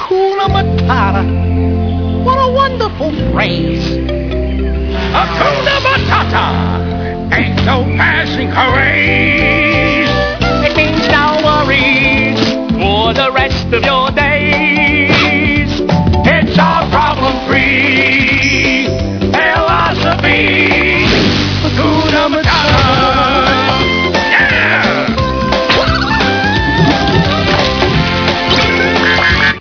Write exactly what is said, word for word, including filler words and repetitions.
Hakuna Matata. What a wonderful phrase. Hakuna Matata ain't no passing craze. It means no worries for the rest of your days. It's our problem-free philosophy. Hakuna Matata.